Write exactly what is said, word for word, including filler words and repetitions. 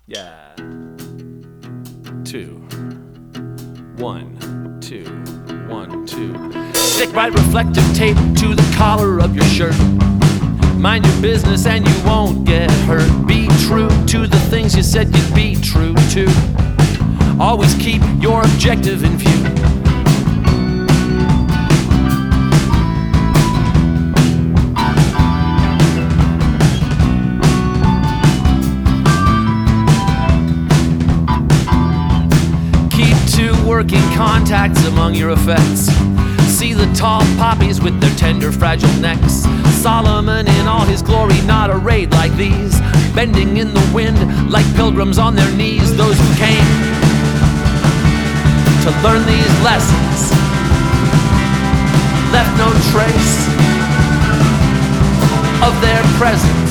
Yeah. Two. One, two, one, two. Stick right reflective tape to the collar of your shirt. Mind your business and you won't get hurt. Be true to the things you said you'd be true to. Always keep your objective in view. Keep two working contacts among your effects. See the tall poppies with their tender, fragile necks. Solomon in all his glory, not arrayed like these, bending in the wind like pilgrims on their knees. Those who came to learn these lessons left no trace of their presence